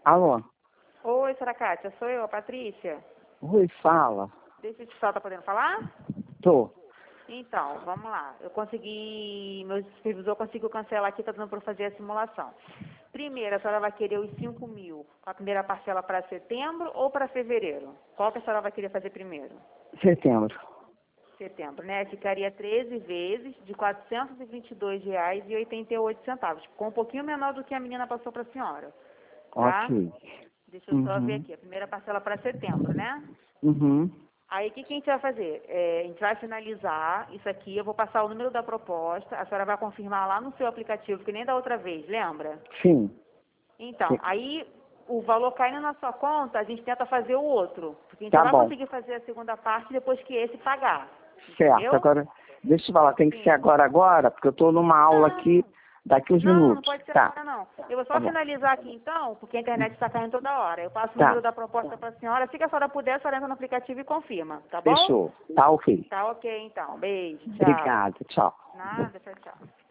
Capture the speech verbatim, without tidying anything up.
Alô? Oi, senhora Kátia, sou eu, a Patrícia. Oi, fala. Deixa eu te falar, tá podendo falar? Tô. Então, vamos lá. Eu consegui, meu supervisor conseguiu cancelar aqui, tá dando para fazer a simulação. Primeiro, a senhora vai querer os cinco mil, a primeira parcela para setembro ou para fevereiro? Qual que a senhora vai querer fazer primeiro? Setembro. Setembro, né? Ficaria treze vezes de quatrocentos e vinte e dois reais e oitenta e oito centavos. Ficou um pouquinho menor do que a menina passou para a senhora, tá? Ok. Deixa eu só ver Uhum. aqui. A primeira parcela para setembro, né? Uhum. Aí, o que, que a gente vai fazer? É, a gente vai finalizar isso aqui, eu vou passar o número da proposta, a senhora vai confirmar lá no seu aplicativo, que nem da outra vez, lembra? Sim. Então, Sim. aí o valor caindo na sua conta, a gente tenta fazer o outro, porque a gente só Tá vai bom. conseguir fazer a segunda parte depois que esse pagar, Certo. entendeu? Agora, deixa eu falar, tem que ser Sim. agora, agora, porque eu tô numa aula aqui, Não, daqui uns não, não minutos. pode ser Tá. agora não. Eu vou Tá só bom. finalizar aqui então, porque a internet está caindo toda hora. Eu passo o número Tá. da proposta para a senhora, se a senhora puder, a senhora entra no aplicativo e confirma, tá bom? Fechou. Tá ok. Tá ok, então. Beijo, tchau. Obrigado. Tchau. Nada, tchau, tchau.